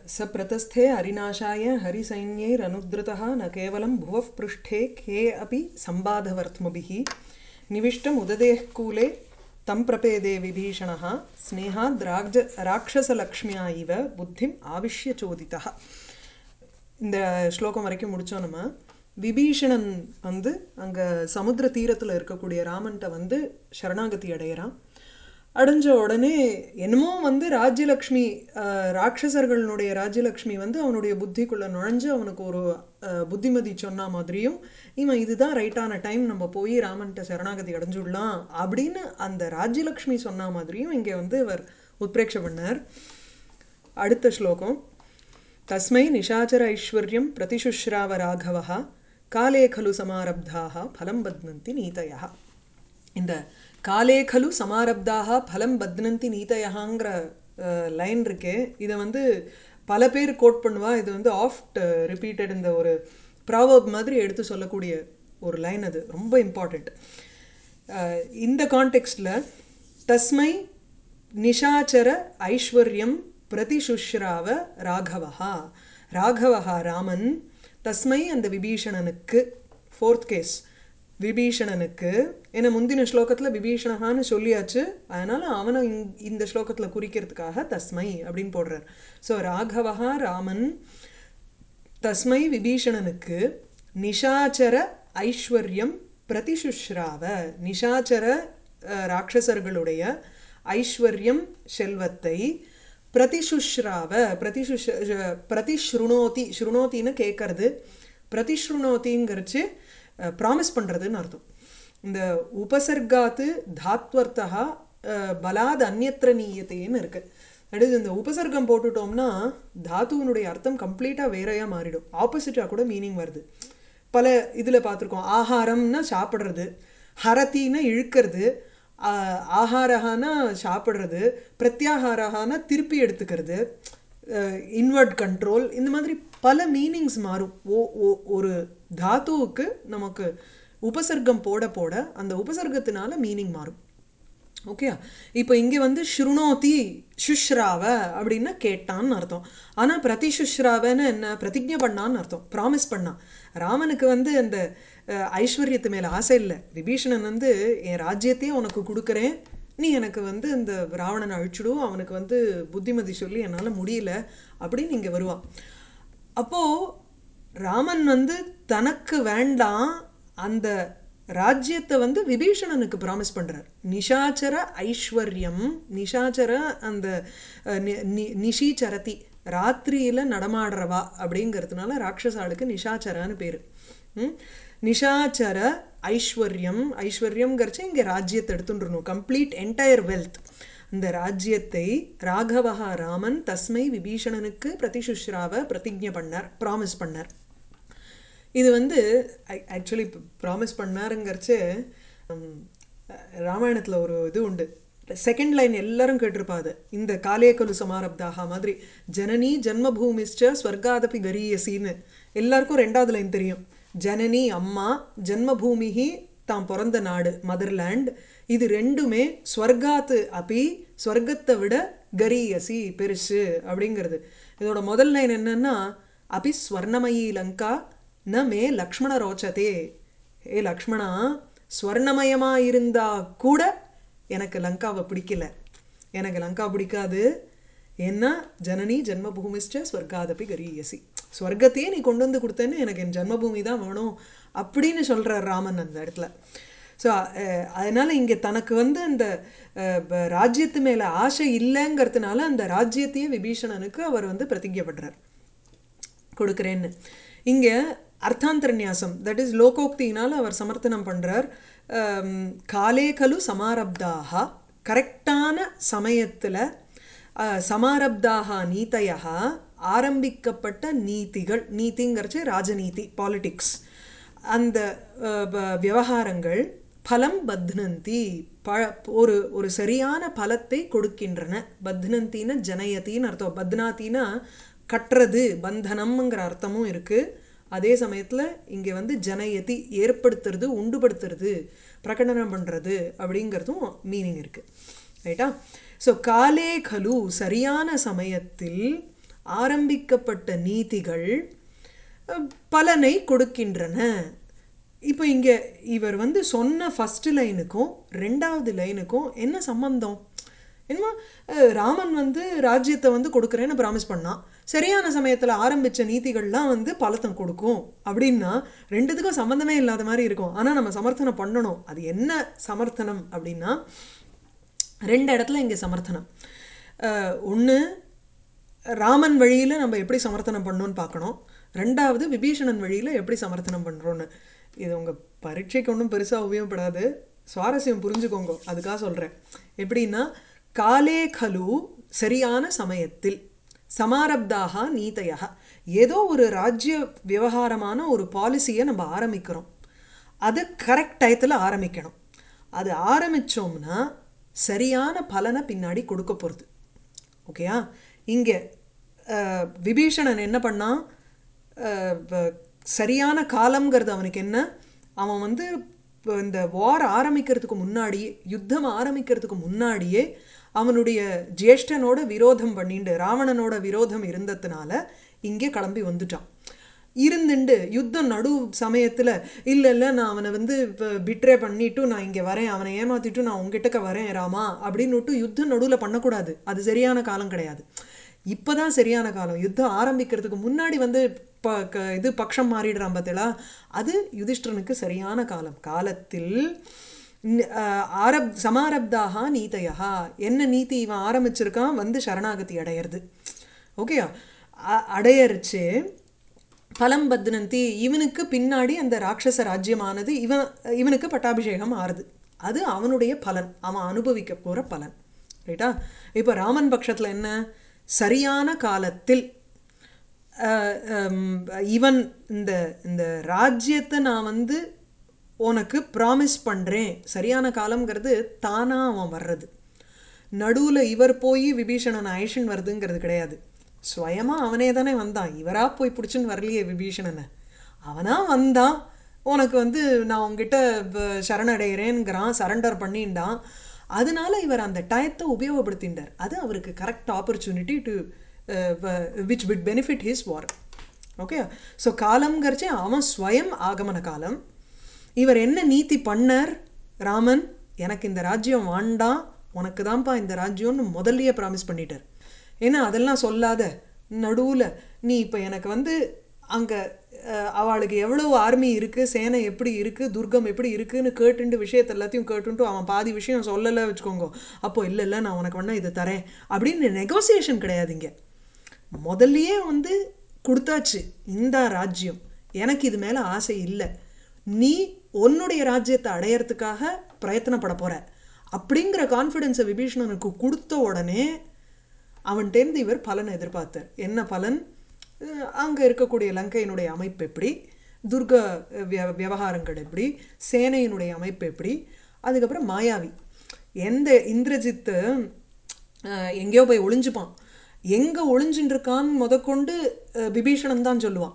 स प्रतस्थे हरिनाशाय हरिसैन्यैरनुद्रुतः न केवलं भुवः पृष्ठे के अपि सम्बाधवर्त्मभिः निविष्टमुददेः कूले तं प्रपेदे विभीषणः स्नेहाद् राक्षसलक्ष्म्या इव बुद्धिम् आविश्य चोदितः. இந்த ஸ்லோகம் வரைக்கும் முடிச்சோம். நம்ம விபீஷணன் வந்து அங்கே சமுத்திர தீரத்தில் இருக்கக்கூடிய ராமன்ட்ட வந்து சரணாகதி அடையிறான். அடைஞ்ச உடனே என்னமோ வந்து ராஜ்யலக்ஷ்மி, ராட்சசர்களுடைய ராஜ்யலக்ஷ்மி வந்து அவனுடைய புத்திக்குள்ளே நுழைஞ்சு அவனுக்கு ஒரு புத்திமதி சொன்ன மாதிரியும், இவன் இதுதான் ரைட்டான டைம், நம்ம போய் ராமன்ட்ட சரணாகதி அடைஞ்சுடலாம் அப்படின்னு அந்த ராஜ்யலக்ஷ்மி சொன்ன மாதிரியும் இங்கே வந்து அவர் உத்பிரேட்சை பண்ணார். அடுத்த ஸ்லோகம். தஸ்மை நிஷாச்சர ஐஸ்வர்யம் பிரதிசுஷ்ராவ ராகவः காலே खलु சமாரப்தாः ஃபலம் பத்னந்தி நீதயः. இந்த காலே खलु சமாரப்தாः ஃபலம் பத்னந்தி நீதயங்கிற லைன் இருக்கே, இதை வந்து பல பேர் கோட் பண்ணுவா. இது வந்து ஆஃப்ட் ரிப்பீட்டட் இந்த ஒரு ப்ராவர்ப் மாதிரி எடுத்து சொல்லக்கூடிய ஒரு லைன். அது ரொம்ப இம்பார்ட்டண்ட் இந்த கான்டெக்ஸ்டில். தஸ்மை நிஷாச்சர ஐஸ்வர்யம் பிரதிசுஷ்ராவ ராகவஹா. ராகவஹா ராமன், தஸ்மை அந்த விபீஷணனுக்கு, ஃபோர்த் கேஸ் விபீஷணனுக்கு. ஏன்னா முந்தின ஸ்லோகத்தில் விபீஷணகான்னு சொல்லியாச்சு, அதனால் அவனை இந்த ஸ்லோகத்தில் குறிக்கிறதுக்காக தஸ்மை அப்படின்னு போடுறார். ஸோ ராகவஹா ராமன் தஸ்மை விபீஷணனுக்கு நிஷாச்சர ஐஸ்வர்யம் பிரதிசுஷ்ராவ, நிஷாச்சர ராட்சசர்களுடைய ஐஸ்வர்யம் செல்வத்தை பிரதிசுஷ்ராவ, பிரதிஸ்ருணோதி, ஸ்ருணோத்தின்னு கேட்கறது, பிரதிஸ்ருணோத்திங்கிறச்சு ப்ராமிஸ் பண்ணுறதுன்னு அர்த்தம். இந்த உபசர்காத்து தாத்வர்த்தா பலாத் அந்யத்ர நீயத்தேன்னு இருக்கு. அடுத்து இந்த உபசர்க்கம் போட்டுட்டோம்னா தாத்துவனுடைய அர்த்தம் கம்ப்ளீட்டாக வேறையாக மாறிடும், ஆப்போசிட்டாக கூட மீனிங் வருது. பல இதில் பார்த்துருக்கோம். ஆகாரம்னா சாப்பிட்றது, ஹரத்தின்னா இழுக்கிறது, ஆஹாரஹானா சாப்பிட்றது, பிரத்யாகாரஹானா திருப்பி எடுத்துக்கிறது, இன்வர்ட் கண்ட்ரோல், இந்த மாதிரி பல மீனிங்ஸ் மாறும். ஒரு தாத்துவுக்கு நமக்கு உபசர்க்கம் போட போட அந்த உபசர்க்கத்தினால மீனிங் மாறும். ஓகே, இப்போ இங்கே வந்து ஸ்ருணோதி சுஷ்ராவ அப்படின்னா கேட்டான்னு அர்த்தம். ஆனால் பிரதிசுஷ்ராவன்னு என்ன, பிரதிஜை பண்ணான்னு அர்த்தம், ப்ராமிஸ் பண்ணான். ராமனுக்கு வந்து அந்த ஐஸ்வர்யத்து மேலே ஆசை இல்லை. விபீஷணன் வந்து என் ராஜ்யத்தையே உனக்கு கொடுக்குறேன், நீ எனக்கு வந்து இந்த ராவணனை அழிச்சுடும், அவனுக்கு வந்து புத்திமதி சொல்லி என்னால் முடியல அப்படின்னு இங்கே வருவான். அப்போது ராமன் வந்து தனக்கு வேண்டாம் அந்த ராஜ்யத்தை வந்து விபீஷணனுக்கு ப்ராமிஸ் பண்ணுறார். நிஷாச்சர ஐஸ்வர்யம், நிஷாச்சர அந்த நிஷீச்சரதி ராத்திரியில் நடமாடுறவா அப்படிங்கிறதுனால ராட்சசாளுக்கு நிஷாச்சரான்னு பேர். நிஷாச்சர ஐஸ்வர்யம், ஐஸ்வர்யம்ங்கிறச்சு இங்கே ராஜ்யத்தை எடுத்துட்டுருணும், கம்ப்ளீட் என்டையர் வெல்த். இந்த ராஜ்யத்தை ராகவஹா ராமன் தஸ்மை விபீஷணனுக்கு பிரதிசுஷ்ராவ பிரதிஜை பண்ணார், ப்ராமிஸ் பண்ணார். இது வந்து ஆக்சுவலி ப்ராமிஸ் பண்ணாருங்கிறச்சு ராமாயணத்தில் ஒரு இது உண்டு. செகண்ட் லைன் எல்லாரும் கேட்டிருப்பாது. இந்த காலே கலு சமாரப்தாக மாதிரி ஜனனி ஜன்மபூமிஷ்ட ஸ்வர்காதபி கரியசின்னு எல்லாருக்கும் ரெண்டாவது லைன் தெரியும். ஜனனி அம்மா, ஜன்மபூமிஹி தாம் பிறந்த நாடு மதர்லேண்ட், இது ரெண்டுமே ஸ்வர்காத்து அப்பி ஸ்வர்க்கத்தை விட கரியசி பெருசு அப்படிங்கிறது. இதோட முதல் லைன் என்னன்னா, அபி ஸ்வர்ணமயி லங்கா ந மே லக்ஷ்மண ரோச்சதே. ஏ லக்ஷ்மணா, ஸ்வர்ணமயமாக இருந்தால் கூட எனக்கு லங்காவை பிடிக்கல, எனக்கு லங்கா பிடிக்காது. ஏன்னா ஜனனி ஜென்மபூமிஷ்ட ஸ்வர்காதபி கரியசி, ஸ்வர்க்கத்தையே நீ கொண்டு வந்து கொடுத்தேன்னு எனக்கு என் ஜென்மபூமி தான் வேணும் அப்படின்னு சொல்கிறார் ராமன் அந்த இடத்துல. ஸோ அதனால் இங்கே தனக்கு வந்து அந்த ராஜ்யத்து மேலே ஆசை இல்லைங்கிறதுனால அந்த ராஜ்யத்தையே விபீஷணனுக்கு அவர் வந்து பிரதிஜைப்படுறார், கொடுக்குறேன்னு. இங்கே அர்த்தாந்தரநியாசம், தட் இஸ் லோகோக்தினால் அவர் சமர்த்தனம் பண்ணுறார். காலே கலு சமாரப்தாக, கரெக்டான சமயத்தில் சமாரப்தாக நீதையா, ஆரம்பிக்கப்பட்ட நீதிகள், நீதிங்கிறச்சு ராஜநீதி பாலிட்டிக்ஸ், அந்த விவகாரங்கள் பலம் பத்னந்தி ஒரு சரியான பலத்தை கொடுக்கின்றன. பத்னந்தின்னு ஜனயத்தின்னு அர்த்தம், பத்னாத்தின்னா கட்டுறது, பந்தனம்ங்கிற அர்த்தமும் இருக்குது. அதே சமயத்தில் இங்கே வந்து ஜனயதி ஏற்படுத்துறது, உண்டுபடுத்துறது, பிரகடனம் பண்ணுறது அப்படிங்கிறதும் மீனிங் இருக்குது. ரைட்டா? ஸோ காலே கலு சரியான சமயத்தில் ஆரம்பிக்கப்பட்ட நீதிகள் பலனை கொடுக்கின்றன. இப்போ இங்கே இவர் வந்து சொன்ன ஃபஸ்ட்டு லைனுக்கும் ரெண்டாவது லைனுக்கும் என்ன சம்பந்தம்? என்னமோ ராமன் வந்து ராஜ்யத்தை வந்து கொடுக்குறேன்னு ப்ராமிஸ் பண்ணான், சரியான சமயத்தில் ஆரம்பித்த நீதிகள்லாம் வந்து பலத்தம் கொடுக்கும் அப்படின்னா ரெண்டுத்துக்கும் சம்மந்தமே இல்லாத மாதிரி இருக்கும். ஆனால் நம்ம சமர்த்தனம் பண்ணணும். அது என்ன சமர்த்தனம் அப்படின்னா ரெண்டு இடத்துல இங்கே சமர்த்தனம். ஒன்று ராமன் வழியில் நம்ம எப்படி சமர்த்தனம் பண்ணணும்னு பார்க்கணும், ரெண்டாவது விபீஷணன் வழியில் எப்படி சமர்த்தனம் பண்ணுறோன்னு. இது உங்கள் பரீட்சைக்கு ஒன்றும் பெருசாக உபயோகப்படாது, சுவாரஸ்யம் புரிஞ்சுக்கோங்க, அதுக்காக சொல்கிறேன். எப்படின்னா காலே கலு சரியான சமயத்தில், சமாரப்தாக நீதையாக, ஏதோ ஒரு ராஜ்ய விவகாரமான ஒரு பாலிசியை நம்ம ஆரம்பிக்கிறோம், அது கரெக்ட் டயத்தில் ஆரம்பிக்கணும். அது ஆரம்பித்தோம்னா சரியான பலனை பின்னாடி கொடுக்க போகிறது. ஓகேயா? இங்கே விபீஷணன் என்ன பண்ணான், சரியான காலம்ங்கிறது அவனுக்கு என்ன, அவன் வந்து இந்த வார் ஆரம்பிக்கிறதுக்கு முன்னாடியே, யுத்தம் ஆரம்பிக்கிறதுக்கு முன்னாடியே அவனுடைய ஜேஷ்டனோட விரோதம் பண்ணிண்டு, ராவணனோட விரோதம் இருந்ததுனால இங்கே கிளம்பி வந்துட்டான். இருந்துண்டு யுத்தம் நடு சமயத்தில் இல்லை இல்லை நான் அவனை வந்து பிட்ரே பண்ணிவிட்டு நான் இங்கே வரேன், அவனை ஏமாற்றிட்டு நான் உங்ககிட்டக்க வரேன் ராமா அப்படின்னுட்டு யுத்தம் நடுவில் பண்ணக்கூடாது. அது சரியான காலம் கிடையாது. இப்போ தான் சரியான காலம். யுத்தம் ஆரம்பிக்கிறதுக்கு முன்னாடி வந்து இது பக்ஷம் மாறிடுறான் பார்த்தீங்களா, அது யுதிஷ்டனுக்கு சரியான காலம். காலத்தில் சமாரப்தாக நீதையா, என்ன நீதி இவன் ஆரம்பிச்சிருக்கான், வந்து சரணாகதி அடையிறது. ஓகேயா? அடையரிச்சு பலம் பத்னந்தி, இவனுக்கு பின்னாடி அந்த ராட்சச ராஜ்யமானது இவனுக்கு பட்டாபிஷேகம் ஆறுது. அது அவனுடைய பலன், அவன் அனுபவிக்க போகிற பலன். ரைட்டா? இப்போ ராமன் பட்சத்தில் என்ன, சரியான காலத்தில் இவன் இந்த இந்த ராஜ்யத்தை நான் வந்து உனக்கு ப்ராமிஸ் பண்ணுறேன். சரியான காலம்ங்கிறது தானாக அவன் வர்றது, நடுவில் இவர் போய் விபீஷணன் ஐஷன் வருதுங்கிறது கிடையாது. ஸ்வயமாக அவனே தானே வந்தான், இவராக போய் பிடிச்சின்னு வரலையே விபீஷணனை, அவனாக வந்தான். உனக்கு வந்து நான் உங்ககிட்ட சரணடைகிறேங்கிறான், சரண்டர் பண்ணிண்டான். அதனால இவர் அந்த டயத்தை உபயோகப்படுத்தின்றார். அது அவருக்கு correct opportunity to which wit benefit his war. Okay? So காலம்ங்கிறச்சே அவன் ஸ்வயம் ஆகமன காலம். இவர் என்ன நீதி பண்ணார், ராமன் எனக்கு இந்த ராஜ்யம் வாண்டாம், உனக்கு தான்ப்பா இந்த ராஜ்யம்னு முதல்லையே ப்ராமிஸ் பண்ணிட்டார். ஏன்னா அதெல்லாம் சொல்லாத நடுவில் நீ இப்போ எனக்கு வந்து அங்கே அவளுக்கு எவ்வளோ ஆர்மி இருக்குது, சேனை எப்படி இருக்குது, துர்க்கம் எப்படி இருக்குதுன்னு கேட்டுண்டு விஷயத்தை எல்லாத்தையும் கேட்டுன்ட்டு அவன் பாதி விஷயம் சொல்லலை வச்சுக்கோங்க, அப்போது இல்லை இல்லை நான் உனக்கு வேணா இதை தரேன் அப்படின்னு நெகோசியேஷன் கிடையாதுங்க. முதல்லையே வந்து கொடுத்தாச்சு, இந்த ராஜ்யம் எனக்கு இது மேலே ஆசை இல்லை, நீ உன்னுடைய ராஜ்யத்தை அடையிறதுக்காக பிரயத்தனப்பட போகிற அப்படிங்கிற கான்ஃபிடென்ஸை விபீஷணனுக்கு கொடுத்த உடனே அவன்கிட்டேருந்து இவர் பலனை எதிர்பார்த்தார். என்ன பலன்? அங்கே இருக்கக்கூடிய லங்கையினுடைய அமைப்பு எப்படி, துர்க விவகாரங்கள் எப்படி, சேனையினுடைய அமைப்பு எப்படி, அதுக்கப்புறம் மாயாவி. எந்த இந்திரஜித்து எங்கேயோ போய் ஒளிஞ்சுப்பான், எங்கே ஒளிஞ்சுட்டுருக்கான்னு முதற்கொண்டு விபீஷணன் தான் சொல்லுவான்.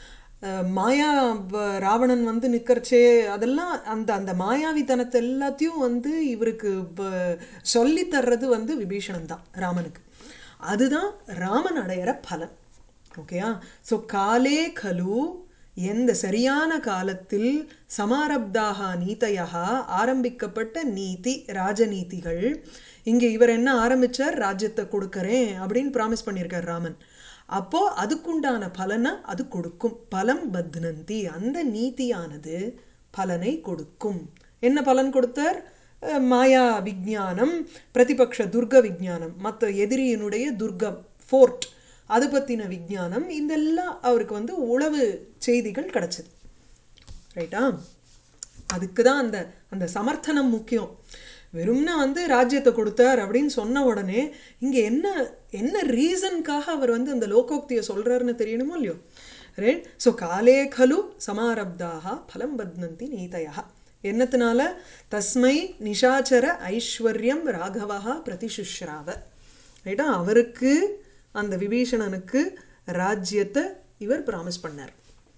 மாயா ராவணன் வந்து நிற்கிறச்சே அதெல்லாம் அந்த அந்த மாயாவித்தனத்தை எல்லாத்தையும் வந்து இவருக்கு சொல்லித்தர்றது வந்து விபீஷணன் தான் ராமனுக்கு. அதுதான் ராமன் அடையிற பலன். ஓகேயா? ஸோ காலே கலு, எந்த சரியான காலத்தில், சமாரப்தாக நீதையாக ஆரம்பிக்கப்பட்ட நீதி ராஜநீதிகள். இங்கே இவர் என்ன ஆரம்பித்தார், ராஜ்யத்தை கொடுக்கறேன் அப்படின்னு ப்ராமிஸ் பண்ணியிருக்கார் ராமன். அப்போது அதுக்குண்டான பலனை அது கொடுக்கும். பலம் பத்னந்தி, அந்த நீதியானது பலனை கொடுக்கும். என்ன பலன் கொடுத்தார்? மாயா விஜானம், பிரதிபக்ஷ துர்க விஜானம், மற்ற எதிரியினுடைய துர்கம் ஃபோர்ட் அது பற்றின விஜானம், இதெல்லாம் அவருக்கு வந்து உளவு செய்திகள் கிடச்சிது. ரைட்டா? அதுக்கு தான் அந்த அந்த சமர்த்தனம் முக்கியம். வெறும்னா வந்து ராஜ்யத்தை கொடுத்தார் அப்படின்னு சொன்ன உடனே இங்கே என்ன என்ன ரீசனுக்காக அவர் வந்து அந்த லோகோக்தியை சொல்கிறாருன்னு தெரியணுமோ இல்லையோ. ரைட்? ஸோ காலே கலு சமாரப்தாக பலம் பத்னந்தி நீதையா, என்னத்தினால? தஸ்மை நிஷாச்சர ஐஸ்வர்யம் ராகவா பிரதிசுஷ்ராவ. ரைட்டா? அவருக்கு அந்த விபீஷணனுக்கு ராஜ்யத்தை இவர் ப்ராமிஸ் பண்ணார்.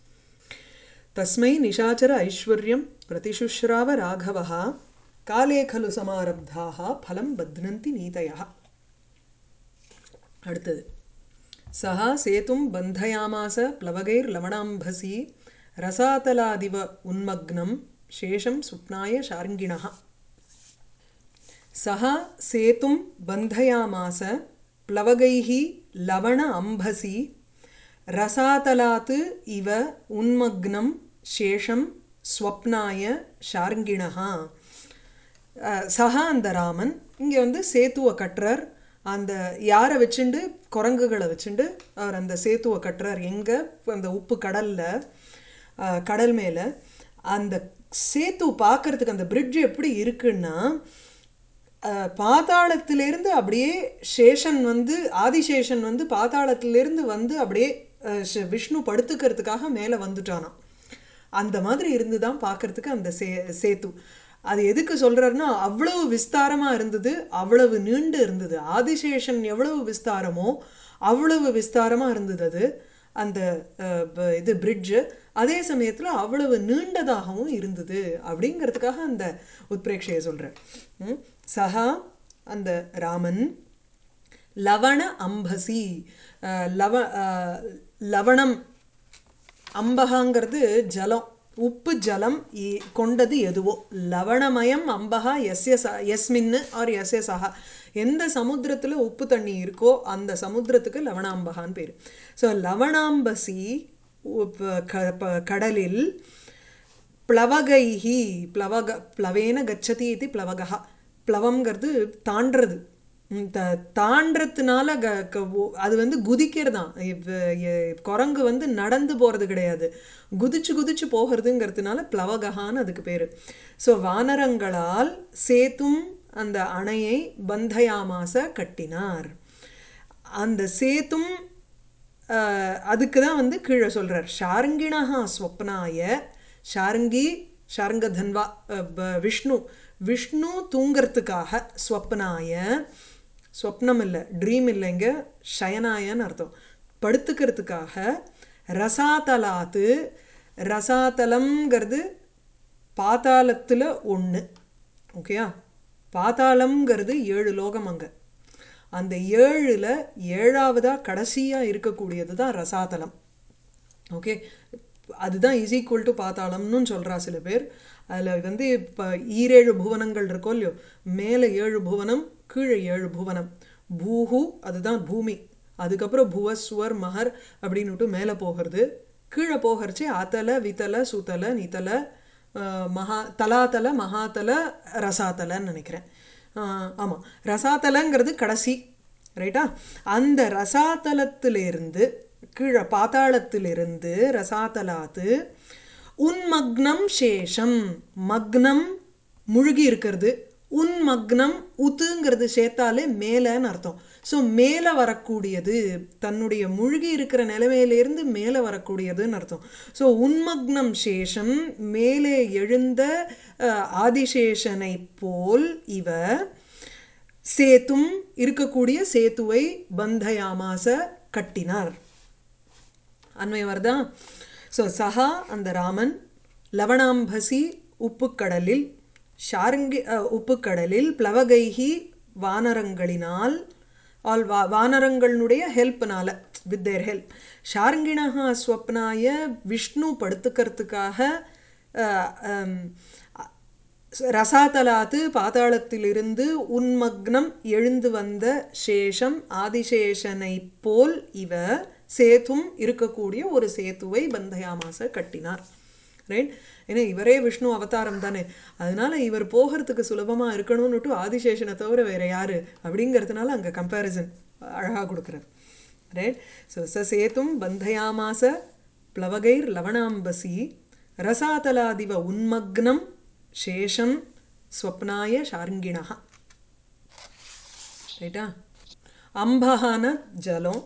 தஸ்மை நிஷாச்சர ஐஸ்வர்யம் பிரதிசுஷ்ராவ ராகவா காலே கலு சமாரப்தாக பலம் பத்னந்தி நீதையா. அடுத்தது सः सेतुं बन्धयामास प्लवगैर्लवणाम्भसी रसातलादिव उन्मग्नं शेषं स्वप्नाय शार्ङ्गिणः सः सेतुं बन्धयामास प्लवगैः लवण अम्भसी रसातलात् इव उन्मग्नं शेषं स्वप्नाय शार्ङ्गिणः சஹா அந்த ராமன் இங்கே வந்து சேத்துவை கட்டுறார் அந்த யாரை வச்சுண்டு குரங்குகளை வச்சுண்டு அவர் அந்த சேத்துவை கட்டுறார் எங்கே அந்த உப்பு கடலில் கடல் மேலே அந்த சேத்து பார்க்கறதுக்கு அந்த பிரிட்ஜ் எப்படி இருக்குன்னா பாதாளத்திலிருந்து அப்படியே சேஷன் வந்து ஆதிசேஷன் வந்து பாதாளத்திலிருந்து வந்து அப்படியே விஷ்ணு படுத்துக்கிறதுக்காக மேலே வந்துட்டானாம் அந்த மாதிரி இருந்து தான் பார்க்கறதுக்கு அந்த சேத்து அது எதுக்கு சொல்கிறாருன்னா அவ்வளவு விஸ்தாரமாக இருந்தது அவ்வளவு நீண்டு இருந்தது ஆதிசேஷன் எவ்வளவு விஸ்தாரமோ அவ்வளவு விஸ்தாரமாக இருந்தது அது அந்த இது பிரிட்ஜு அதே சமயத்தில் அவ்வளவு நீண்டதாகவும் இருந்தது அப்படிங்கிறதுக்காக அந்த உத்பிரேக்ஷையை சொல்கிறேன் சஹா அந்த ராமன் லவண அம்பசி லவணம் அம்பகாங்கிறது ஜலம் உப்பு ஜலம் கொண்டது எதுவோ லவணமயம் அம்பகா எஸ்மின்னு ஆர் எஸ்ய சஹா எந்த சமுத்திரத்தில் உப்பு தண்ணி இருக்கோ அந்த சமுத்திரத்துக்கு லவணாம்பகான்னு பேர் ஸோ லவணாம்பசி கடலில் प्लवगैहि प्लवेन गच्छति इति प्लवगः प्लवம்ங்கிறது தாண்டறது தாண்டறதுனால அது வந்து குதிக்கிறதான் குரங்கு வந்து நடந்து போகிறது கிடையாது குதிச்சு குதிச்சு போகிறதுங்கிறதுனால பிளவகஹான்னு அதுக்கு பேர் ஸோ வானரங்களால் சேத்தும் அந்த அணையை பந்தயாமாச கட்டினார் அந்த சேத்தும் அதுக்கு தான் வந்து கீழே சொல்கிறார் ஷார்ங்கிணஹா ஸ்வப்னாய ஷார்ங்கி ஷார்ங்கதன்வா விஷ்ணு தூங்கிறதுக்காக ஸ்வப்னாய ஸ்வப்னம் இல்லை ட்ரீம் இல்லைங்க ஷயனாயன்னு அர்த்தம் படுத்துக்கிறதுக்காக ரசாதலாத்து ரசாதலம்ங்கிறது பாதாளத்தில் ஒன்று ஓகேயா பாதாளம்ங்கிறது 7 லோகம் அங்கே அந்த 7ல் 7ஆவதாக கடைசியாக இருக்கக்கூடியது தான் ரசாதலம் ஓகே அதுதான் இஸ் ஈக்குவல் டு பாதாளம்னு சொல்கிறா சில பேர் அதில் வந்து இப்போ 7 புவனங்கள் இருக்கோ இல்லையோ மேலே 7 புவனம் கீழே 7 புவனம் பூஹு அதுதான் பூமி அதுக்கப்புறம் புவஸ்வர் மகர் அப்படின்னுட்டு மேலே போகிறது கீழே போகிறச்சு அத்தல வித்தல சுத்தல நித்தல தலாத்தல மகாத்தல ரசாத்தலன்னு நினைக்கிறேன் ஆமாம் ரசாத்தலங்கிறது கடைசி ரைட்டா அந்த ரசாத்தலத்திலிருந்து கீழே பாதாளத்திலிருந்து ரசாத்தலாத்து உன்மக்னம் சேஷம் மக்னம் முழுகி இருக்கிறது உன்மக்னம் உத்துங்கிறது சேர்த்தாலே மேலேன்னு அர்த்தம் ஸோ மேலே வரக்கூடியது தன்னுடைய முழுகி இருக்கிற நிலைமையிலேருந்து மேலே வரக்கூடியதுன்னு அர்த்தம் ஸோ உன்மக்னம் சேஷம் மேலே எழுந்த ஆதிசேஷனை போல் இவ சேத்தும் இருக்கக்கூடிய சேத்துவை பந்தயாமாச கட்டினார் அன்வயம் வருதா ஸோ சஹா அந்த ராமன் லவணாம்பசி உப்புக்கடலில் ஷார்ங்கி உப்புக்கடலில் பிளவகைஹி வானரங்களினால் ஆல் வானரங்களுடைய ஹெல்ப்னால வித் தேர் ஹெல்ப் ஷார்ங்கிணஹா ஸ்வப்னாய விஷ்ணு படுத்துக்கிறதுக்காக ரசாதலாத்து பாதாளத்திலிருந்து உன்மக்னம் எழுந்து வந்த சேஷம் ஆதிசேஷனை போல் இவ சேத்தும் இருக்கக்கூடிய ஒரு சேத்துவை பந்தயாமாச கட்டினார் ரைட் ஏன்னா இவரே விஷ்ணு அவதாரம் தானே அதனால இவர் போகிறதுக்கு சுலபமாக இருக்கணும்னுட்டு ஆதிசேஷனை தவிர வேற யாரு அப்படிங்கிறதுனால அங்கே கம்பேரிசன் அழகாக கொடுக்குறார் ரைட் ஸோ சேத்தும் பந்தயாமாச பிளவகைர் லவணாம்பசி ரசாதலாதிவ உன்மக்னம் சேஷம் ஸ்வப்னாய ஷார்ங்கிணா ரைட்டா அம்பகான ஜலம்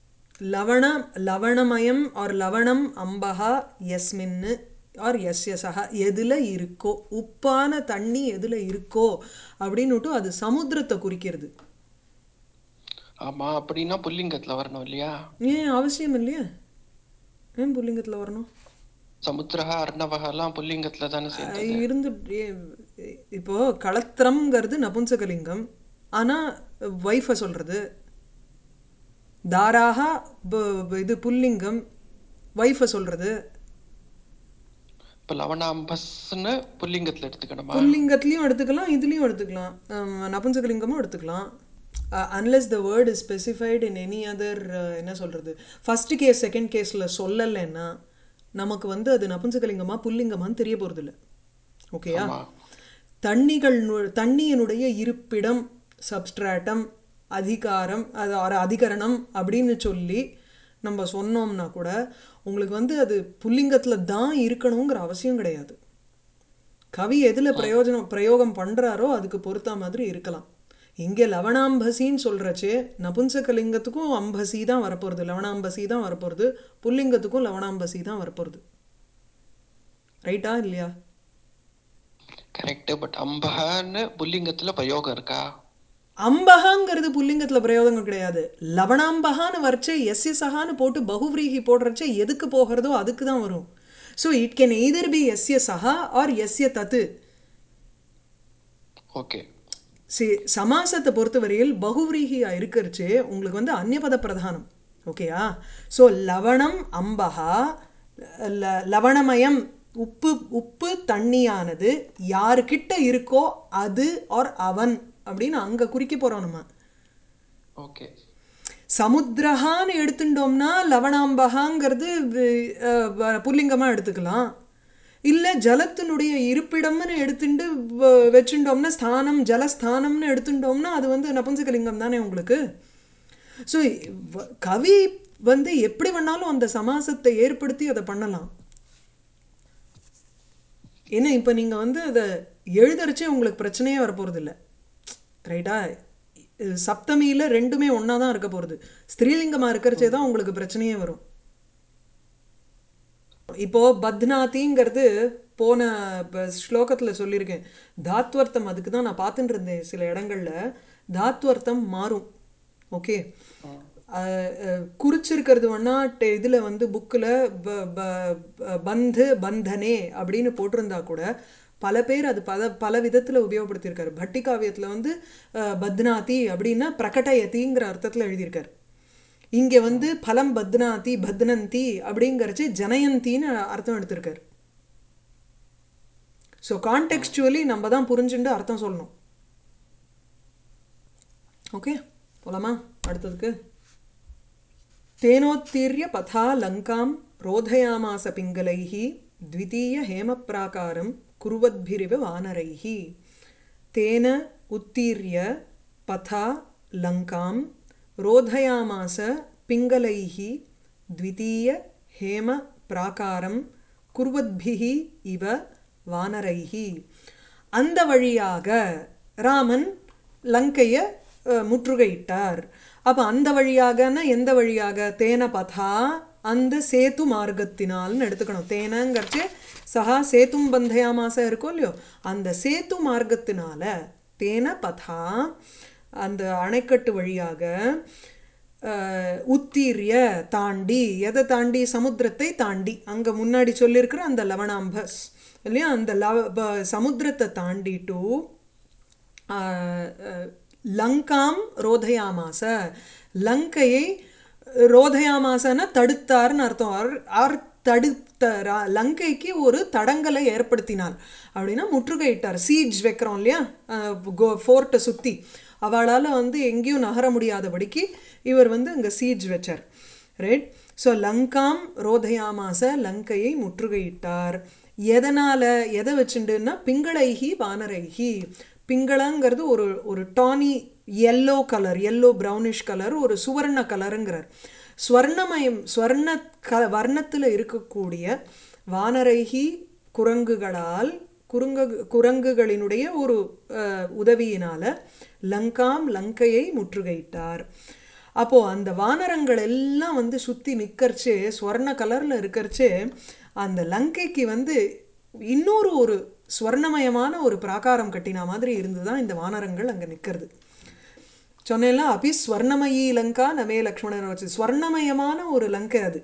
லவணமயம் ஆர் லவணம் அம்பகா எஸ்மின்னு ஆர் எஸ்ய சஹா எதில் இருக்கோ உப்பான தண்ணி எதில் இருக்கோ அப்படின்னுட்டு அது சமுத்திரத்தை குறிக்கிறது ஆமாம் அப்படின்னா புல்லிங்கத்தில் வரணும் இல்லையா ஏன் அவசியம் இல்லையா ஏன் புல்லிங்கத்தில் வரணும் சமுத்திரா அர்ணவகெல்லாம் புல்லிங்கத்தில் தானே சேர்ந்தது இருந்து இப்போது களத்திரம்ங்கிறது நபும்சகலிங்கம் ஆனால் ஒய்ஃபை சொல்கிறது தாராக இது புல்லிங்கம், வைஃபை சொல்கிறது. இப்போ லவணாம்பஸ்ன்னு புல்லிங்கத்தில் எடுத்துக்கணுமா? புல்லிங்கத்துலேயும் எடுத்துக்கலாம், இதுலேயும் எடுத்துக்கலாம், நபும்சகலிங்கமும் எடுத்துக்கலாம். Unless the word is specified in any other, என்ன சொல்கிறது, ஃபஸ்ட்டு கேஸ் செகண்ட் கேஸில் சொல்லலைன்னா நமக்கு வந்து அது நபும்சகலிங்கமாக புல்லிங்கமான்னு தெரிய போகிறதில்ல. ஓகேயா? ஆமா. தண்ணியினுடைய இருப்பிடம், சப்ஸ்ட்ராட்டம், அதிகாரம், அது ஒரு அதிகரணம் அப்படின்னு சொல்லி நம்ம சொன்னோம்னா கூட உங்களுக்கு வந்து அது புல்லிங்கத்தில் தான் இருக்கணுங்கிற அவசியம் கிடையாது. கவி எதில் பிரயோகம் பண்ணுறாரோ அதுக்கு பொறுத்த மாதிரி இருக்கலாம். இங்கே லவணாம்பசின்னு சொல்கிறச்சு நபும்சகலிங்கத்துக்கும் அம்பசி தான் வரப்போகிறது, லவணாம்பசி தான் வரப்போகிறது, புல்லிங்கத்துக்கும் லவணாம்பசி தான் வரப்போகிறது. ரைட்டா இல்லையா? கரெக்ட். பட் அம்பஹன்னு புல்லிங்கத்தில் பிரயோகம் இருக்கா? அம்பகாங்கிறது புல்லிங்கத்தில் பிரயோகம் கிடையாது. லவணாம்பகான்னு வரைச்சே எஸ்ய சகான்னு போட்டு பகுவிரீகி போடுறச்சே எதுக்கு போகிறதோ அதுக்கு தான் வரும். So it can either be எஸ்ய சகா ஆர் எஸ்ய தத்து. ஓகே. சமாசத்தை பொறுத்தவரையில் பகுவிரீகியாக இருக்கிறச்சு உங்களுக்கு வந்து அந்நியபத பிரதானம். ஓகேயா? ஸோ லவணம் அம்பகா, லவணமயம் உப்பு, உப்பு தண்ணியானது யாருக்கிட்ட இருக்கோ அது ஆர் அவன் அப்படின்னு அங்கே குறிக்க போகிறோம் நம்ம. ஓகே. சமுத்திரஹான்னு எடுத்துட்டோம்னா லவணாம்பகாங்கிறது புல்லிங்கமாக எடுத்துக்கலாம். இல்லை ஜலத்தினுடைய இருப்பிடம்னு எடுத்துட்டு வச்சுட்டோம்னா ஸ்தானம், ஜலஸ்தானம்னு எடுத்துட்டோம்னா அது வந்து நபும்சகலிங்கம் தானே உங்களுக்கு. ஸோ கவி வந்து எப்படி வேணாலும் அந்த சமாசத்தை ஏற்படுத்தி அதை பண்ணலாம். ஏன்னா இப்போ நீங்கள் வந்து அதை எழுதரிச்சே உங்களுக்கு பிரச்சனையே வரப்போகிறது இல்லை. ரைட்டா? சப்தமியில் ரெண்டுமே ஒன்றா தான் இருக்க போகிறது. ஸ்திரீலிங்கமாக இருக்கிறச்சே தான் உங்களுக்கு பிரச்சனையே வரும். இப்போது பத்னாத்திங்கிறது போன ஸ்லோகத்தில் சொல்லியிருக்கேன். தாத்வர்த்தம் அதுக்கு தான் நான் பார்த்துட்டு இருந்தேன். சில இடங்களில் தாத்வர்த்தம் மாறும். ஓகே, குறிச்சிருக்கிறது வேணா இதில் வந்து புக்கில் பந்து பந்தனே அப்படின்னு போட்டிருந்தா கூட பல பேர் அது பல விதத்தில் உபயோகப்படுத்தியிருக்காரு. பட்டி காவியத்தில் வந்து பத்னாதி அப்படின்னா பிரகடயத்திங்கிற அர்த்தத்தில் எழுதியிருக்காரு. இங்கே வந்து பலம் பத்னாதி பத்னந்தி அப்படிங்கிறச்சு ஜனயந்தின்னு அர்த்தம் எடுத்திருக்காரு. ஸோ கான்டெக்ஸ்டுவலி நம்ம தான் புரிஞ்சுட்டு அர்த்தம் சொல்லணும். ஓகே, போலாமா அடுத்ததுக்கு? தேனோத்தீர்ய பதா லங்காம் ரோதயாமாச பிங்களைஹி த்விதீய ஹேமப்ராகாரம் குருவத்பிரிவ வானரைஹி. தேன உத்தீர்ய பதா லங்காம் ரோதயாமாச பிங்களைஹி த்விதீய ஹேம பிராகாரம் குர்வத்பிஹி இவ வானரைஹி. அந்த வழியாக ராமன் லங்கையை முற்றுகையிட்டார். அப்போ அந்த வழியாகனா எந்த வழியாக? தேன பதா, அந்த சேத்து மார்க்கத்தினால்னு எடுத்துக்கணும். தேனங்கிறச்சு சஹா சேத்தும் பந்தயாமாச இருக்கோ இல்லையோ, அந்த சேத்து மார்க்கத்தினால தேன பதா அந்த அணைக்கட்டு வழியாக உத்தீரிய தாண்டி, எதை தாண்டி? சமுத்திரத்தை தாண்டி. அங்கே முன்னாடி சொல்லியிருக்கிற அந்த லவணாம்பஸ் இல்லையா, அந்த சமுத்திரத்தை தாண்டிட்டு லங்காம் ரோதயாமாச, லங்கையை ரோதயாமாசன தடுத்தார்னு அர்த்தம். ஆர் தடுத்த, லங்கைக்கு ஒரு தடங்கலை ஏற்படுத்தினார் அப்படின்னா முற்றுகையிட்டார். சீஜ் வைக்கிறோம் இல்லையா ஃபோர்ட்டை சுற்றி, அவளால் வந்து எங்கேயும் நகர முடியாதபடிக்கு இவர் வந்து இங்கே சீஜ் வச்சார். ரைட்? ஸோ லங்காம் ரோதயாமாச, லங்கையை முற்றுகையிட்டார். எதனால், எதை வச்சுட்டுன்னா பிங்களைஹி வானரைஹி. பிங்களங்கிறது ஒரு ஒரு tawny yellow colour, yellow brownish colour, ஒரு சுவர்ண கலருங்கிறார். ஸ்வர்ணமயம், ஸ்வர்ண வர்ணத்தில் இருக்கக்கூடிய வானரைஹி குரங்குகளால், குரங்குகளினுடைய ஒரு உதவியினால் லங்காம், லங்கையை முற்றுகையிட்டார். அப்போது அந்த வானரங்கள் எல்லாம் வந்து சுற்றி நிற்கரிச்சு ஸ்வர்ண கலரில் இருக்கிறச்சு அந்த லங்கைக்கு வந்து இன்னொரு ஒரு ஸ்வர்ணமயமான ஒரு பிராகாரம் கட்டின மாதிரி இருந்து தான் இந்த வானரங்கள் அங்கே நிற்கிறது. சொன்னேன்னா அபி ஸ்வர்ணமயி லங்கா நமே லக்ஷ்மணன் வச்சு, ஸ்வர்ணமயமான ஒரு லங்கை அது.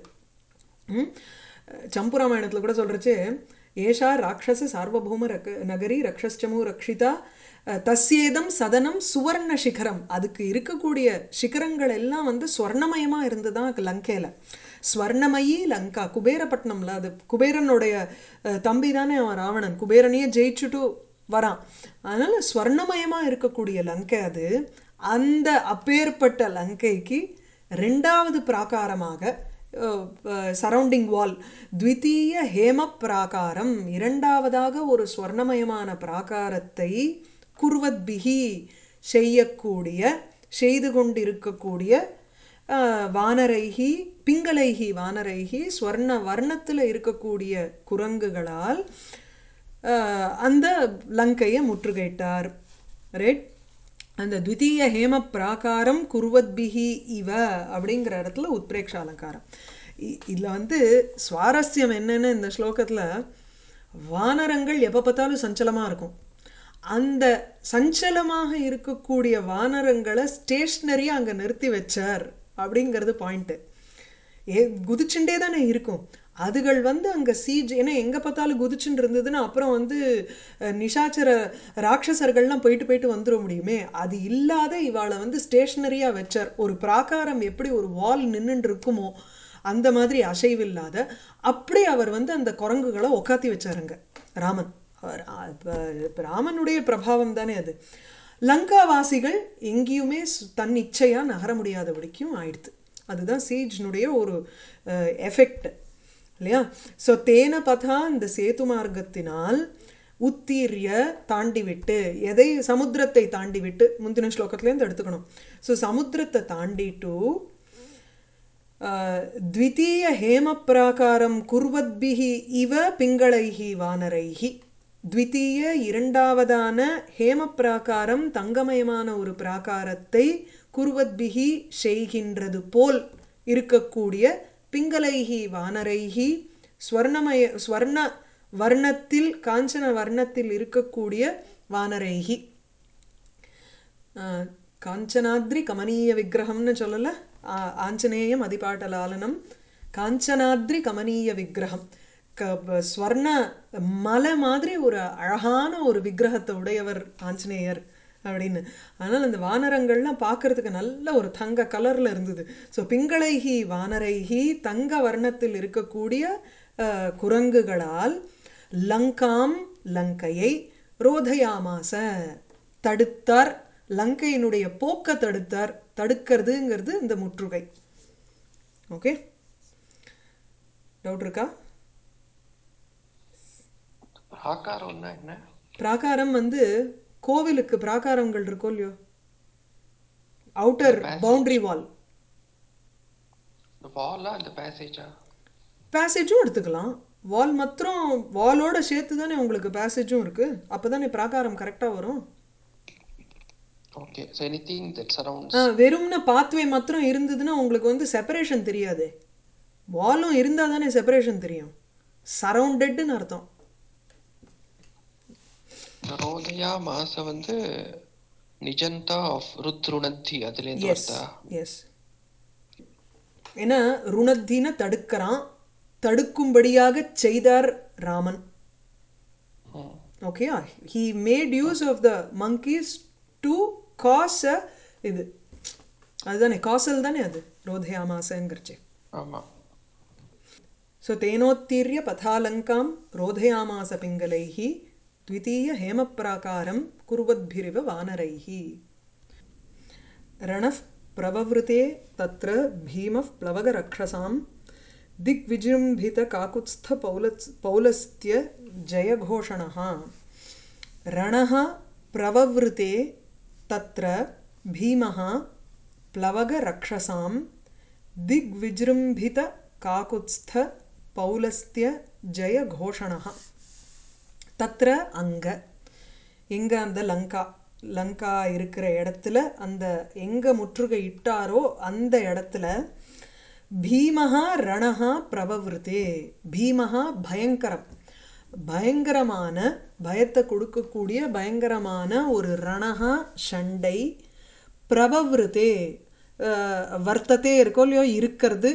சம்புராமாயணத்தில் கூட சொல்கிறச்சு, ஏஷா ராட்சச சார்வபௌம நகரி ரக்ஷஸ்சமு ரக்ஷிதா தஸ்யேதம் சதனம் சுவர்ண சிகரம், அதுக்கு இருக்கக்கூடிய சிகரங்கள் எல்லாம் வந்து ஸ்வர்ணமயமாக இருந்துதான் லங்கையில். ஸ்வர்ணமயி லங்கா, குபேரப்பட்டினம்ல, அது குபேரனுடைய தம்பி தானே அவன் ராவணன், குபேரனையே ஜெயிச்சுட்டு வரான். அதனால ஸ்வர்ணமயமாக இருக்கக்கூடிய லங்கை அது. அந்த அப்பேற்பட்ட லங்கைக்கு ரெண்டாவது பிராகாரமாக சரௌண்டிங் வால் த்விதீய ஹேம பிராகாரம், இரண்டாவதாக ஒரு ஸ்வர்ணமயமான பிராகாரத்தை குர்வத்பிஹி செய்யக்கூடிய, செய்து கொண்டிருக்கக்கூடிய வானரைஹி பிங்களைஹி வானரைஹி ஸ்வர்ண வர்ணத்தில் இருக்கக்கூடிய குரங்குகளால் அந்த லங்கையை முற்றுகையிட்டார். ரைட். அந்த த்விதீய ஹேம பிராகாரம் குர்வத்பிஹி இவ அப்படிங்கிற இடத்துல உத்பிரேக்ஷ அலங்காரம். இதில் வந்து சுவாரஸ்யம் என்னென்னு, இந்த ஸ்லோகத்தில் வானரங்கள் எப்போ பார்த்தாலும் சஞ்சலமாக இருக்கும். அந்த சஞ்சலமாக இருக்கக்கூடிய வானரங்களை ஸ்டேஷ்னரியாக அங்கே நிறுத்தி வச்சார் அப்படிங்கிறது பாயிண்ட்டு. குதிச்சுட்டே தானே இருக்கும் அதுகள் வந்து அங்கே சீஜ். ஏன்னா எங்கே பார்த்தாலும் குதிச்சுட்டு இருந்ததுன்னா அப்புறம் வந்து நிஷாச்சர ராட்சசர்கள்லாம் போயிட்டு போயிட்டு வந்துட முடியுமே. அது இல்லாத இவாளை வந்து ஸ்டேஷ்னரியாக வச்சார். ஒரு பிராகாரம் எப்படி ஒரு வால் நின்றுட்டு இருக்குமோ அந்த மாதிரி அசைவில்லாத அப்படி அவர் வந்து அந்த குரங்குகளை உக்காத்தி வச்சாருங்க ராமன். ராமனுடைய பிரபாவம் தானே அது. லங்காவாசிகள் எங்கேயுமே தன் இச்சையாக நகர முடியாதபடிக்கும் ஆயிடுது. அதுதான் சீஜ்னுடைய ஒரு எஃபெக்ட் இல்லையா. ஸோ தேன பதா, இந்த சேது மார்க்கத்தினால் உத்தீரிய தாண்டிவிட்டு, எதை சமுத்திரத்தை தாண்டிவிட்டு, முந்தின ஸ்லோகத்துலேருந்து எடுத்துக்கணும். ஸோ சமுத்திரத்தை தாண்டிட்டு த்விதீய ஹேம பிராகாரம் குர்வத்பிஹி இவ பிங்களைஹி வானரைஹி, த்விதீய இரண்டாவதான ஹேம பிராகாரம் தங்கமயமான ஒரு பிராகாரத்தை குர்வத்பிஹி செய்கின்றது போல் இருக்கக்கூடிய பிங்களைஹி வானரைஹி ஸ்வர்ண வர்ணத்தில் காஞ்சன வர்ணத்தில் இருக்கக்கூடிய வானரைஹி. காஞ்சனாத்ரி கமனீய விக்கிரகம்னு சொல்லலை, ஆஞ்சநேயம் அதிபாட்டலாலனம் காஞ்சனாத்ரி கமனீய விக்கிரகம். ஸ்வர்ண மலை மாதிரி ஒரு அழகான ஒரு விக்கிரகத்தை உடையவர் ஆஞ்சநேயர் அப்படின்னு. ஆனால் அந்த வானரங்கள்லாம் பார்க்கறதுக்கு நல்ல ஒரு தங்க கலரில் இருந்தது. ஸோ பிங்களைஹி வானரைஹி தங்க வர்ணத்தில் இருக்கக்கூடிய குரங்குகளால் லங்காம் லங்கையை ரோதயாமாச தடுத்தார், லங்கையினுடைய போக்க தடுத்தார். தடுக்கிறதுங்கிறது இந்த முற்றுகை. ஓகே, டவுட் இருக்கா? பிராகாரம் வந்து கோவிலுக்கு பிராகாரங்கள் இருக்கும் இல்லையோ, அவுட்டர் பவுண்டரி வால். பேசேஜும் எடுத்துக்கலாம். வால் மாத்திரம் வாலோட சேர்த்து தானே உங்களுக்கு பேசேஜும் இருக்கு. அப்போதானே பிராகாரம் கரெக்டாக வரும். வெறும்னா பாத்வே மாத்திரம் இருந்ததுன்னா உங்களுக்கு வந்து செப்பரேஷன் தெரியாது. வாலும் இருந்தால் தானே செப்பரேஷன் தெரியும். சரவுண்டட்னு அர்த்தம். ரோதயா மாச வந்து நிஜந்தா ஆஃப் ருத்ருணத்தி அதிலேந்து வருதா? எஸ். ஏன்னா ருணத்தின தடுக்கிறான், தடுக்கும்படியாக செய்தார் Raman. Okay, he made use of the monkeys to cause இது அதுதானே காசல் தானே அது ரோதயாமாசங்கிறச்சு. ஆமாம். ஸோ தேனோத்தீரிய பதாலங்காம் ரோதயாமாச பிங்களைஹி த்விதீய ஹேமப்பிராகாரம் குர்வத்பிரிவ வானரைஹி. ரணஃப் பிரவவ்ருதே தத்ர பீமஃப் ப்ளவக ரக்ஷசாம் திக்விஜృంభిத காகுத்ஸ்த பௌலஸ்த்ய ஜயகோஷணः. ரணः பிரவவ்ருதே தத்ர பீமः ப்ளவக ரக்ஷசாம் திக்விஜృంభిத காகுத்ஸ்த பௌலஸ்த்ய ஜயகோஷணः. தத்ர அங்க, எங்கே அந்த லங்கா இருக்கிற இடத்துல, அந்த எங்கே முற்றுகை இட்டாரோ அந்த இடத்துல பீமஹா ரணஹா பிரவவ்ருதே. பீமஹா பயங்கரம், பயங்கரமான பயத்தை கொடுக்கக்கூடிய பயங்கரமான ஒரு ரணஹா சண்டை. பிரவவ்ருதே வர்த்ததே இருக்கோ இல்லையோ இருக்கிறது,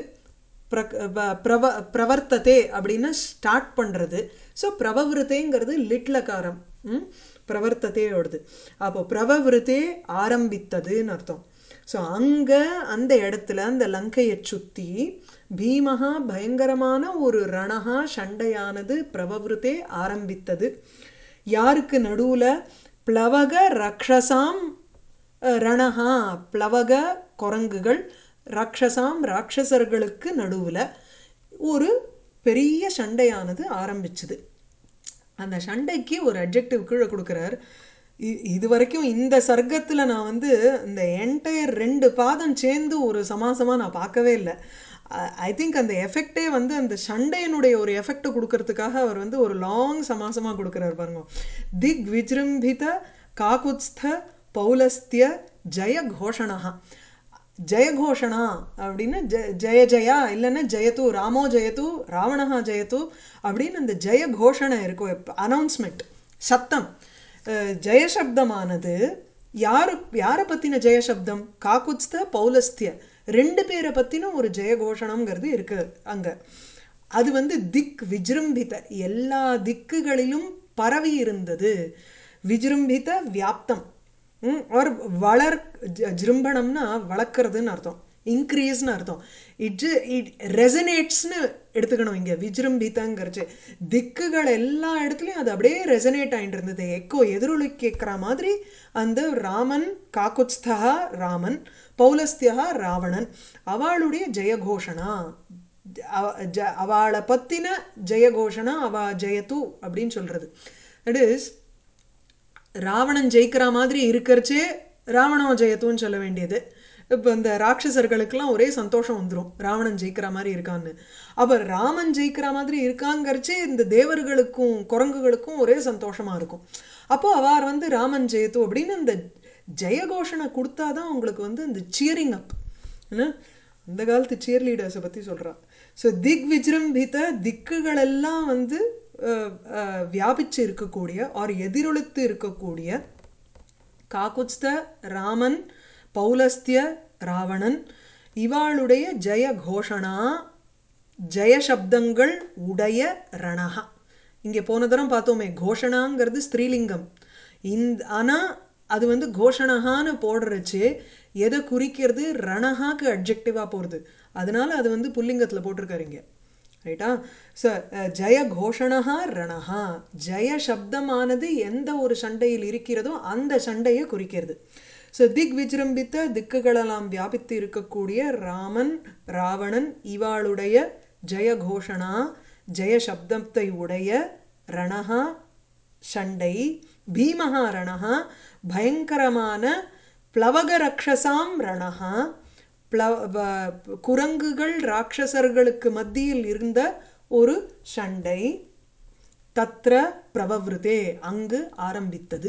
பிரவர்த்ததே அப்படின்னு ஸ்டார்ட் பண்ணுறது. ஸோ பிரவவ்ருதேங்கிறது லிட்லகாரம். பிரவர்த்ததே வருது. அப்போ பிரவவிருத்தே ஆரம்பித்ததுன்னு அர்த்தம். ஸோ அங்கே அந்த இடத்துல அந்த லங்கையை சுற்றி பீமஹா பயங்கரமான ஒரு ரணஹா சண்டையானது பிரவவிருத்தே ஆரம்பித்தது. யாருக்கு நடுவில்? பிளவக ரக்ஷசாம் ரணஹா, பிளவக குரங்குகள், ராட்சசாம் ராட்சசர்களுக்கு நடுவில் ஒரு பெரிய சண்டையானது ஆரம்பிச்சுது. அந்த சண்டைக்கு ஒரு அட்ஜெக்டிவ் கீழே கொடுக்குறார். இது வரைக்கும் இந்த சர்க்கத்தில் நான் வந்து இந்த என்டையர் 2 பாதம் சேர்ந்து ஒரு சமாசமாக நான் பார்க்கவே இல்லை. ஐ திங்க் அந்த எஃபெக்டே வந்து அந்த சண்டையினுடைய ஒரு எஃபெக்டை கொடுக்கறதுக்காக அவர் வந்து ஒரு லாங் சமாசமாக கொடுக்குறாரு பாருங்க. திக் விஜృంభిத காகுத்ஸ்த பௌலஸ்திய ஜெய கோஷணா. ஜெயகோஷணா அப்படின்னு ஜெய ஜெயா இல்லைன்னா ஜெயத்து ராமோ ஜெயத்து ராவணஹா ஜெயத்து அப்படின்னு அந்த ஜெயகோஷணை இருக்கும், அனௌன்ஸ்மெண்ட் சத்தம். ஜெயசப்தமானது யாரை பற்றின ஜெயசப்தம்? காகுத்ஸ்த பௌலஸ்திய 2 பேரை பற்றின ஒரு ஜெயகோஷணம்ங்கிறது இருக்கு அங்கே. அது வந்து திக் விஜృంభిத எல்லா திக்குகளிலும் பரவி இருந்தது. விஜృంభిத வியாப்தம் ஒரு ஜிரும்பணம்னா வளர்க்குறதுன்னு அர்த்தம், இன்க்ரீஸ்னு அர்த்தம். இட் ரெசனேட்ஸ்னு எடுத்துக்கணும் இங்கே. விஜృంభిதங்கிறச்சு திக்குகள் எல்லா இடத்துலையும் அது அப்படியே ரெசனேட் ஆகிட்டு இருந்தது, எக்கோ எதிரொலி கேட்குற மாதிரி. அந்த ராமன் காகுத்ஸ்தா ராமன், பௌலஸ்தியா ராவணன், அவளுடைய ஜெயகோஷணா, அவளை பற்றின ஜெயகோஷணா, அவ ஜெயத்து அப்படின்னு சொல்கிறது. தட் இஸ் ராவணன் ஜெயிக்கிற மாதிரி இருக்கிறச்சே ராவணோ ஜெயத்துன்னு சொல்ல வேண்டியது. இப்போ இந்த ராட்சசர்களுக்கெல்லாம் ஒரே சந்தோஷம் வந்துடும் ராவணன் ஜெயிக்கிற மாதிரி இருக்கான்னு. அப்போ ராமன் ஜெயிக்கிற மாதிரி இருக்காங்கிறச்சே இந்த தேவர்களுக்கும் குரங்குகளுக்கும் ஒரே சந்தோஷமாக இருக்கும். அப்போது அவர் வந்து ராமன் ஜெயத்து அப்படின்னு இந்த ஜெயகோஷனை கொடுத்தாதான் உங்களுக்கு வந்து இந்த சியரிங் அப். அந்த காலத்து சியர் லீடர்ஸை பற்றி சொல்கிறான். ஸோ திக் விஜృంభిத திக்குகளெல்லாம் வந்து வியாபிச்சு இருக்கக்கூடிய ஒரு எதிரொலித்து இருக்கக்கூடிய காகுத்ஸ்த ராமன், பௌலஸ்திய ராவணன், இவாளுடைய ஜெய கோஷணா ஜெயசப்தங்கள் உடைய ரணஹா. இங்கே போன தரம் பார்த்தோமே கோஷணாங்கிறது ஸ்திரீலிங்கம். ஆனால் அது வந்து கோஷணஹான்னு போடுறச்சு எதை குறிக்கிறது? ரணஹாக்கு அட்ஜெக்டிவாக போகிறது. அதனால அது வந்து புல்லிங்கத்தில் போட்டிருக்காரு இங்கே, ரைட்டா? ஸோ ஜெய கோஷணா ரணஹா, ஜெய சப்தமானது எந்த ஒரு சண்டையில் இருக்கிறதோ அந்த சண்டையை குறிக்கிறது. ஸோ திக் விஜృంభిத்த திக்குகளெல்லாம் வியாபித்து இருக்கக்கூடிய ராமன் ராவணன் இவாளுடைய ஜெயகோஷணா ஜெயசப்தத்தை உடைய ரணஹா சண்டை, பீமஹா ரணஹா பயங்கரமான, பிளவக ரக்ஷசாம் ரணஹா குரங்குகள் ராட்சசர்களுக்கு மத்தியில் இருந்த ஒரு சண்டை. தத்ர பிரவவிருத்தே அங்கு ஆரம்பித்தது.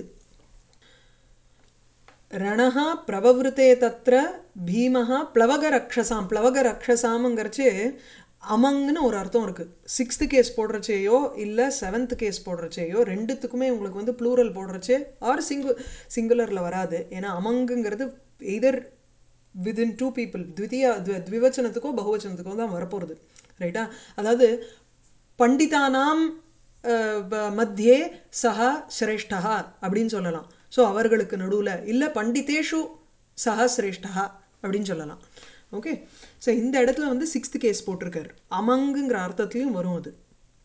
ரணஹா பிரவவிருத்தே தத்ர பீமஹா பிளவக ரக்ஷசாம். பிளவக ரக்ஷசாம்ங்கிறச்சு அமங்னு ஒரு அர்த்தம் இருக்குது. 6th கேஸ் போடுறச்சேயோ இல்லை 7th கேஸ் போடுறச்சேயோ ரெண்டுத்துக்குமே உங்களுக்கு வந்து ப்ளூரல் போடுறச்சே ஆர் சிங்குலரில் வராது. ஏன்னா அமங்குங்கிறது எதர் வித்தின் 2 people, த்விவச்சனத்துக்கோ பகுவச்சனத்துக்கோ தான் வரப்போகிறது, ரைட்டா? அதாவது பண்டிதானாம் மத்தியே சஹா சிரேஷ்டா அப்படின்னு சொல்லலாம். ஸோ அவர்களுக்கு நடுவில், இல்லை பண்டிதேஷு சஹா சிரேஷ்டா அப்படின்னு சொல்லலாம். ஓகே, ஸோ இந்த இடத்துல வந்து 6th கேஸ் போட்டிருக்காரு. அமங்குங்கிற அர்த்தத்துலையும் வரும் அது.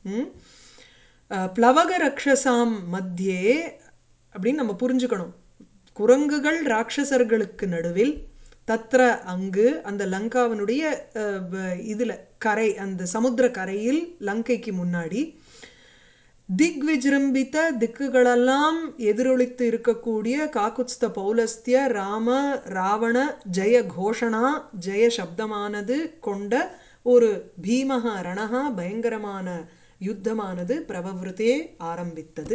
பிளவக ரக்ஷசாம் மத்தியே அப்படின்னு நம்ம புரிஞ்சுக்கணும். குரங்குகள் ராட்சசர்களுக்கு நடுவில், தத்ர அங்கு, அந்த லங்காவினுடைய இதில் கரை, அந்த சமுத்திர கரையில் லங்கைக்கு முன்னாடி, திக் விஜృంభిத திக்குகளெல்லாம் எதிரொலித்து இருக்கக்கூடிய காகுத்ஸ்த பௌலஸ்திய ராம ராவண ஜெய கோஷணா ஜெய சப்தமானது கொண்ட ஒரு பீமஹா ரணஹா பயங்கரமான யுத்தமானது பிரவவிருத்தே ஆரம்பித்தது.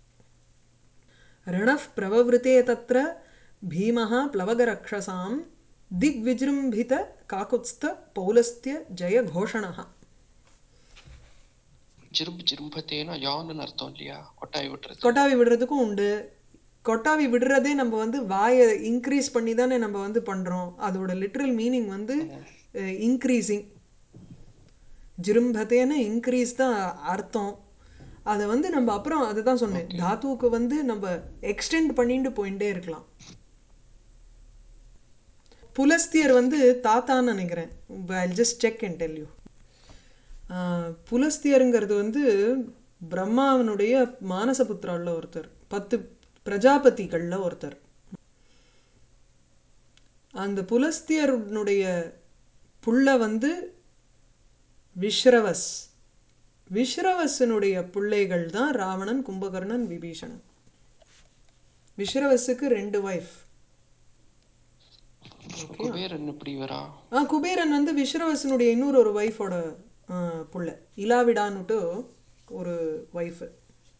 ரணஃப் பிரவவிருத்தே தத்ர பீமஹா பிளவக ரக்ஷசாம் திக் விஜృంభిத காகுத்ஸ்த பௌலஸ்திய ஜெய கோஷணா. ஜிரும்பத்தேனா யான்னு அர்த்தம் இல்லையா? கொட்டாவி விடுறது. கொட்டாவி விடுறதுக்கும் உண்டு. கொட்டாவி விடுறதே நம்ம வந்து வாயை இன்க்ரீஸ் பண்ணி தானே நம்ம வந்து பண்ணுறோம். அதோட லிட்ரல் மீனிங் வந்து இன்க்ரீஸிங். ஜிரும்பத்தேன்னு இன்க்ரீஸ் தான் அர்த்தம். அதை வந்து நம்ம அப்புறம் அதுதான் சொன்னேன், ஓகே. தாத்துவுக்கு வந்து நம்ம எக்ஸ்டெண்ட் பண்ணிட்டு போயிட்டே இருக்கலாம். புலஸ்தியர் வந்து தாத்தான்னு நினைக்கிறேன். I just check and tell you. புலஸ்தியருங்கிறது வந்து பிரம்மாவனுடைய மானசபுத்திரால ஒருத்தர், 10 பிரஜாபதிகளில் ஒருத்தர். அந்த புலஸ்தியருடைய புள்ள வந்து விஸ்ரவஸ். விஸ்ரவசனுடைய பிள்ளைகள் தான் ராவணன், கும்பகர்ணன், விபீஷணன். விஸ்ரவஸுக்கு 2 வைஃப். ஓகே. குபேரன் எப்படி வரா? குபேரன் வந்து விஸ்ரவசனுடைய இன்னொரு ஒரு ஒய்ஃபோட புள்ள, இலாவிடான்னுட்டு ஒரு ஒய்ஃபு.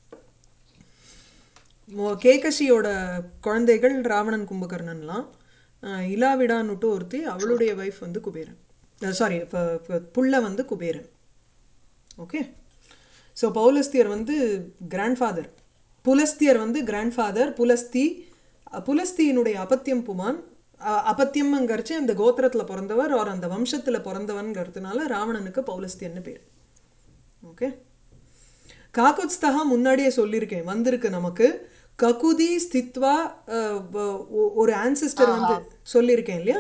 கேகசியோட குழந்தைகள் ராவணன், கும்பகர்ணன்லாம். இலாவிடான்னுட்டு ஒருத்தி, அவளுடைய ஒய்ஃப் வந்து குபேரன். சாரி, புள்ள வந்து குபேரன். ஓகே. ஸோ பௌலஸ்தியர் வந்து கிராண்ட்ஃபாதர், புலஸ்தியர் வந்து கிராண்ட்ஃபாதர். புலஸ்தியினுடைய அபத்தியம் புமான். அபத்தியம்ங்கிறச்சு அந்த கோத்திரத்தில் பிறந்தவர், அவர் அந்த வம்சத்தில் பிறந்தவன்கிறதுனால ராவணனுக்கு பௌலஸ்தியன்னு பேர். ஓகே. காக்குத்ஸ்தகா முன்னாடியே சொல்லியிருக்கேன், வந்திருக்கு நமக்கு. ககுதி ஸ்தித்வா ஒரு ஆன்சிஸ்டர் வந்து சொல்லியிருக்கேன் இல்லையா.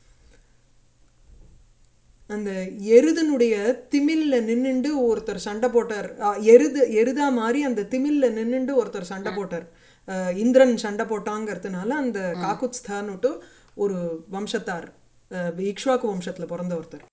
அந்த எருதனுடைய திமில்ல நின்னுண்டு ஒருத்தர் சண்டை போட்டார். எருதா மாதிரி அந்த திமில்ல நின்னுண்டு ஒருத்தர் சண்டை போட்டார். இந்திரன் சண்டை போட்டாங்கிறதுனால அந்த காக்குத்ஸ்தான்னுட்டு ஒரு வம்சத்தார், இக்ஷ்வாக்கு வம்சத்தில் பிறந்த ஒருத்தர்.